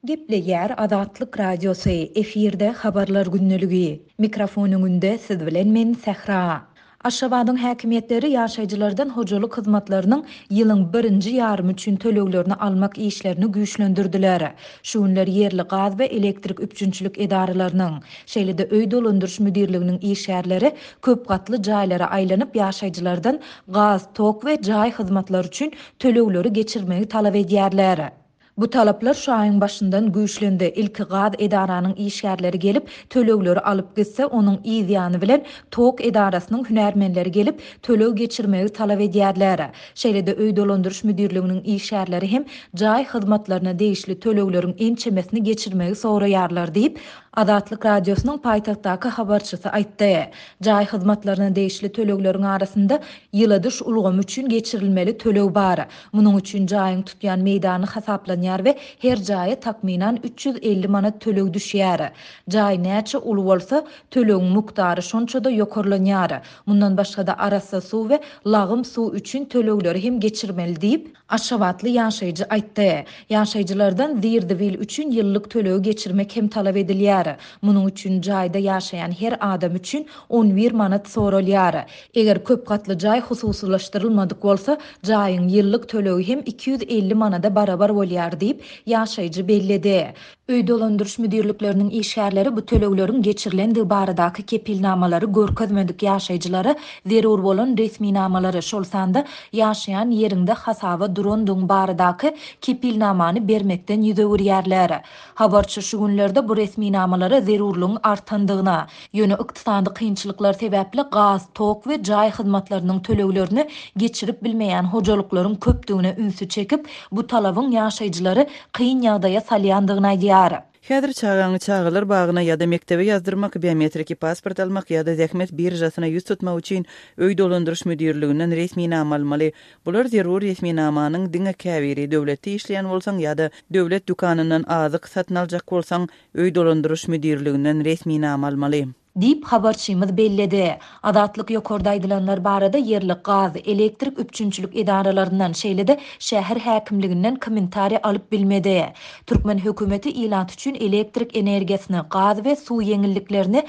Gepleýär Azatlyk Radiosu efirde habarlar günneligi. Mikrofonuň önünde siz bilen men Sehra. Aşgabatyň häkimetleri ýaşaýjylardan hojalyk hyzmatlarynyň ýylyň 1-nji ýarmy üçin töleglerini almak işlerini güýçlendirdiler. Şuňlar ýerli gaz we elektrik üpçünçilik edaralarynyň, şeýle-de öý dolandyryş müdirliginiň işgärleri köp gatly jaýlara aýlanyp ýaşaýjylardan gaz, tok we jaý hyzmatlary üçin tölegleri geçirmegi talap edýärler. Bu talaplar şu ayın başından güýçlendi. İlki gaz edaranyň işgärleri gelip tölegleri alıp gitse, onuň ýa bilen tok edarasynyň hünärmenleri gelip töleg geçirmegi talap edýärler. Şeýle-de öý dolandyryş müdirliginiň işgärleri hem jaý hyzmatlaryna degişli tölegleriň ençemesini geçirmegi soraýarlar diýip Azatlyk Radiosynyň paýtagtdaky habarçysy aýtdy. Jaý hyzmatlaryna degişli tölegleriň arasynda ýyladyş ulgamy üçin geçirilmeli töleg bar. Munyň üçin jaýyň tutýan meýdany hasaplanýar we her jaýa takminan 350 manat töleg düşýär. Jaý näçe ul bolsa, tölegiň mukdary şonçada ýokarlanýar. Mundan başga da arasa suw we lagym suw üçin tölegleri hem geçirmeli diýip Aşgabatly ýaşaýjy aýtdy. Ýaşaýjylardan Zirdivil üçin ýyllyk töleg geçirmek hem talap edilýär. Munyň üçin jaýda ýaşaýan her adam üçin 11 manat soralýar. Eger köp gatly jaý hususlaşdyrylmadyk bolsa, jaýyň ýyllyk tölegi hem 250 manada barabar bolýar diýip ýaşaýjy bellidi. Öý dolandyryş müdirlikleriniň işgärleri bu tölegleriň geçirilendi baradaky kepilnamalary görkezmedik ýaşaýjylary zerur bolan resmi namalary şol sanda ýaşaýan ýerinde hasaba durandyň baradaky kepilnamany bermekden ýüze görýärler. Habarçy şu günlerde bu resmi namalary zerurlygyň artandygyna, ýöne ykdysady kynçylyklar sebäpli gaz, tok we jaý hyzmatlarynyň töleglerini geçirip bilmeýän hojalyklaryň köpdigine ünsü çekip bu talabyň ýaşaýjylary kyn ýagdaýa salýandygyna aýdýar. Häzir çağalar bagyna ýa-da mektebe ýazdyrmak, biometrik pasport almak ýa-da zähmet birjasyna ýüz tutmak üçin öý dolandyryş müdirliginden resmi nama almaly. Bular zerur resmi namanyň diňe käbiri döwletde işleýän bolsaň ýa-da döwlet dukanynyň azyk satyn aljak bolsaň öý dolandyryş müdirliginden resmi nama almaly diýip habarçymyz belledi. Azatlyk ýokarda aýdylanlar barada ýerli gaz, elektrik üpçünçilik edaralarynyň şeýle-de şäher häkimliginden kommentari alyp bilmedi. Türkmen hökümeti ilat üçin elektrik energiýasyny, gaz we suw ýeňilliklerini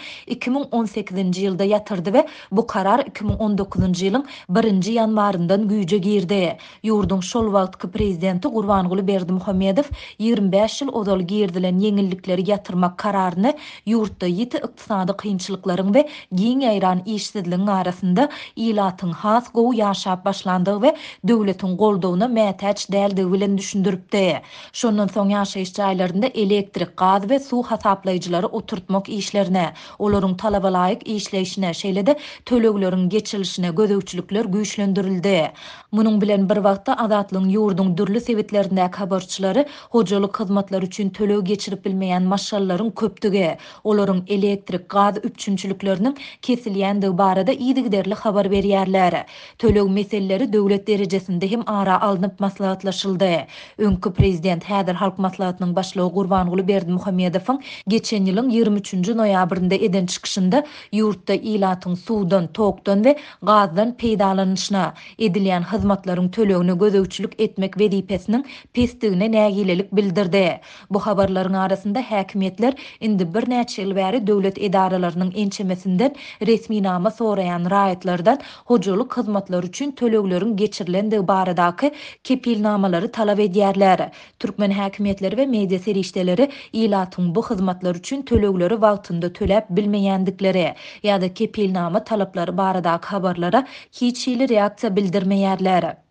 2018-nji ýylda ýatyrdy we bu karar 2019-njy ýylyň 1-nji ýanwaryndan güýje girdi. Ýurduň şol wagtky prezidenti Gurbanguly Berdimuhammedow 25 ýyl ozal girdilen ýeňillikleri ýatyrmak kararyny ýurtda ýiti ykdysady kynçylyklaryň we giň ýaýran işsizligiň arasynda ilatyň has gowy ýaşap başlandygy we döwletiň goldawyna mätäç däldi bilen düşündiripdi. Şondan soň ýaşaýyş jaýlarynda elektrik, gaz we suw hasaplaýjylary oturtmak işlerine, olaryň talaba laýyk işleýişine, şeýle-de tölegleriň geçirilişine gözegçilikler güýçlendirildi. Munyň bilen bir wagtda Azatlygyň ýurduň dürli sebitlerindäki habarçylary hojalyk hyzmatlar üçin töleg geçirip bilmeýän maşallalaryň köpdigi, olaryň elektrik, gaz üpçünçilikleriniň kesilýändigi barada ýygyderli habar berýärler. Töleg meseleleri döwlet derejesinde hem ara alınıp maslahatlaşyldy. Öňkü prezident häzir halk maslahatynyň başlygy Gurbanguly Berdimuhammedowyň geçen ýylyň 23-nji noýabrynda eden çykyşynda ýurtda ilatyň suwdan, tokdan we gazdan peýdalanyşyna edilýän hyzmatlaryň tölegine gözegçilik etmek wezipesiniň pesdigine nägilelik bildirdi. Bu habarlaryň arasynda häkimetler indi bir näçe ýyl bäri döwlet edaralarynyň ençemesinden resmi nama soraýan raýatlardan hojalyk hyzmatlar üçin tölegleriň geçirilendigi baradaky kepilnamalary talap edýärler. Türkmen häkimetleri we media serişdeleri ilatyň bu hyzmatlar üçin tölegleri wagtynda töläp bilmeýändikleri ýa-da kepilnama talaplary baradaky habarlara hiç ýyly reaksiýa bildirmeýärler.